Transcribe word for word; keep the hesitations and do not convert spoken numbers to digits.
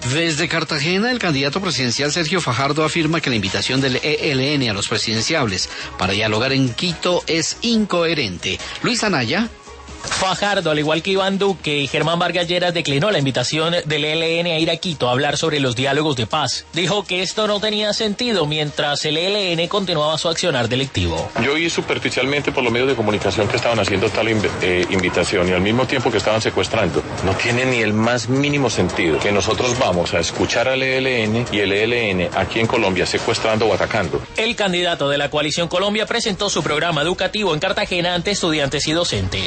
Desde Cartagena, el candidato presidencial Sergio Fajardo afirma que la invitación del E L N a los presidenciables para dialogar en Quito es incoherente. Luis Anaya. Fajardo, al igual que Iván Duque y Germán Vargas Lleras, declinó la invitación del E L N a ir a Quito a hablar sobre los diálogos de paz. Dijo que esto no tenía sentido mientras el E L N continuaba su accionar delictivo. Yo vi superficialmente por los medios de comunicación que estaban haciendo tal inv- eh, invitación y al mismo tiempo que estaban secuestrando. No tiene ni el más mínimo sentido que nosotros vamos a escuchar al E L N y el E L N aquí en Colombia secuestrando o atacando. El candidato de la Coalición Colombia presentó su programa educativo en Cartagena ante estudiantes y docentes.